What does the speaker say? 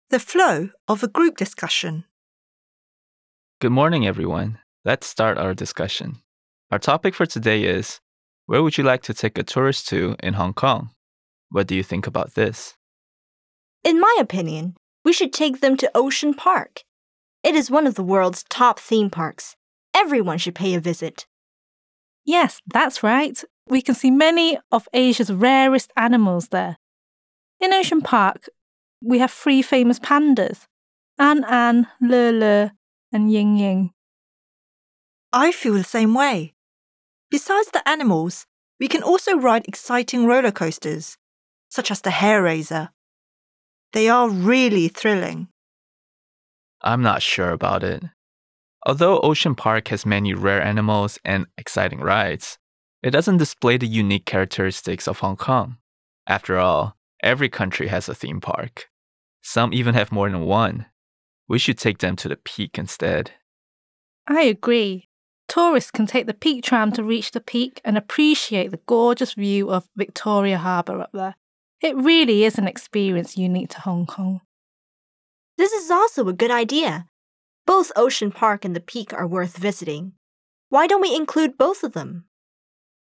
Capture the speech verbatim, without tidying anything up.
the flow of a group discussion. Good morning, everyone. Let's start our discussion. Our topic for today is, where would you like to take a tourist to in Hong Kong? What do you think about this? In my opinion, we should take them to Ocean Park. It is one of the world's top theme parks. Everyone should pay a visit. Yes, that's right. We can see many of Asia's rarest animals there. In Ocean Park, we have three famous pandas, An An, Le Le, and Ying Ying. I feel the same way. Besides the animals, we can also ride exciting roller coasters, such as the Hair Raiser. They are really thrilling. I'm not sure about it. Although Ocean Park has many rare animals and exciting rides, it doesn't display the unique characteristics of Hong Kong. After all, every country has a theme park. Some even have more than one. We should take them to the Peak instead. I agree. Tourists can take the Peak tram to reach the Peak and appreciate the gorgeous view of Victoria Harbour up there. It really is an experience unique to Hong Kong. This is also a good idea. Both Ocean Park and the Peak are worth visiting. Why don't we include both of them?